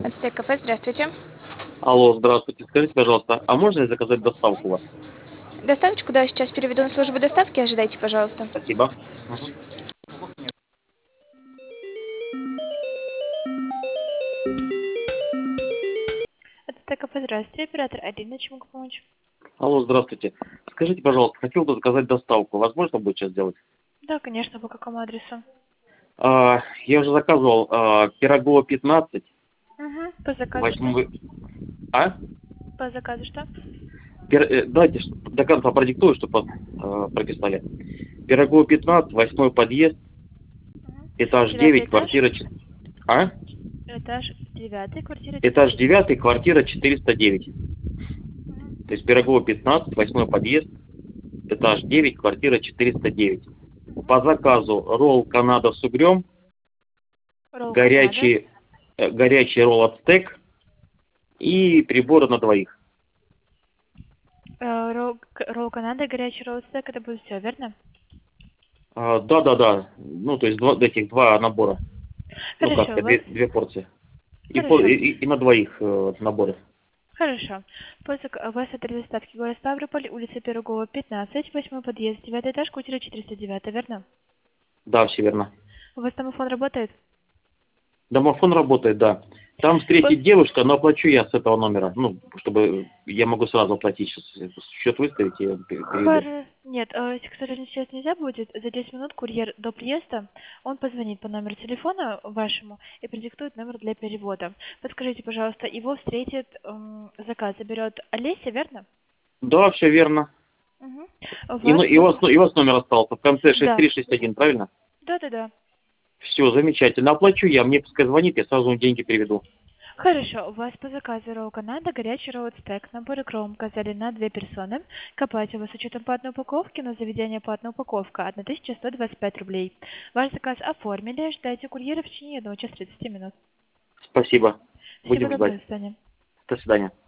Ацтек кафе, здравствуйте. Алло, здравствуйте. Скажите, пожалуйста, а можно ли заказать доставку у вас? Доставочку, да, сейчас переведу на службу доставки, ожидайте, пожалуйста. Спасибо. Мгм. Ацтек кафе, здравствуйте, оператор Алина, чем могу помочь? Алло, здравствуйте. Скажите, пожалуйста, хотел бы заказать доставку. Возможно будет сейчас сделать? Да, конечно, по какому адресу? Я уже заказывал Пирогова 15, Угу. По заказу что? 8... А? По заказу что? Давайте до конца продиктую, чтобы прописали. Пирогова 15, 8 подъезд, этаж Девятый 9, этаж? квартира... А? Этаж 9, квартира Этаж 409. 9, квартира 409. То есть Пирогова 15, 8 подъезд, этаж 9, квартира 409. По заказу ролл Канада с угрём, Ролл Канада. горячий ролл ацтек и приборы на двоих. Ролл Канада, горячий ролл стек, это будет все, верно? Да. Ну, то есть два набора. Ну, как Хорошо, у сказать, вас... две порции. Хорошо. И на двоих наборы. Хорошо. У вас адрес доставки город Ставрополь, улица Пирогова, 15, 8 подъезд, 9 этаж, квартира 409, верно? Да, все верно. У вас домофон работает? Домофон работает, да. Там По- встретит девушка, но оплачу я с этого номера. Ну, чтобы я могу сразу оплатить. Сейчас счет выставить и я переведу. Нет, к сожалению, сейчас нельзя будет. За 10 минут курьер до приезда, он позвонит по номеру телефона вашему и продиктует номер для перевода. Подскажите, пожалуйста, его встретит заказ, заберет Олеся, верно? Да, все верно. Угу. И у вас номер остался в конце Да. 6361, правильно? Да. Все, замечательно. Оплачу я. Мне пускай звонит, я сразу ему деньги переведу. Хорошо, у вас по заказу ролл Канада, горячий ролл стек, наборы кромка на 2 персоны. Копать у вас с учетом по одной упаковке, но заведение по одной упаковка 1125 рублей. Ваш заказ оформили, ждайте курьера в течение 1 часа 30 минут. Спасибо. Всего Будем ждать. доброго, до свидания. До свидания.